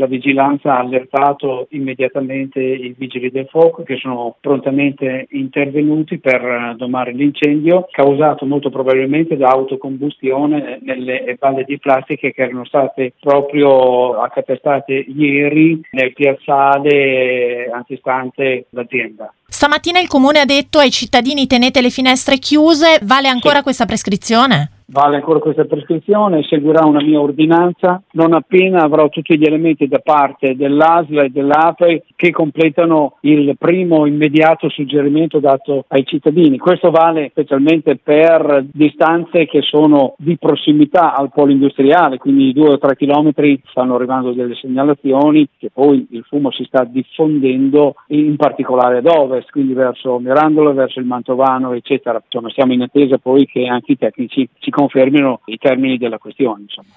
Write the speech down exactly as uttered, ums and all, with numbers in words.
della vigilanza ha allertato immediatamente i vigili del fuoco, che sono prontamente intervenuti per domare l'incendio, causato molto probabilmente da autocombustione nelle balle di plastica che erano state proprio accatestate ieri nel piazzale antistante l'azienda. Stamattina il Comune ha detto ai cittadini: tenete le finestre chiuse, vale ancora Sì. questa prescrizione? Vale ancora questa prescrizione, seguirà una mia ordinanza non appena avrò tutti gli elementi da parte dell'A S L e dell'A P E che completano il primo immediato suggerimento dato ai cittadini. Questo vale specialmente per distanze che sono di prossimità al polo industriale, quindi due o tre chilometri stanno arrivando delle segnalazioni che poi il fumo si sta diffondendo in particolare ad ovest, quindi verso Mirandola, verso il Mantovano, eccetera. Insomma, siamo in attesa poi che anche i tecnici ci confermino i termini della questione. Insomma.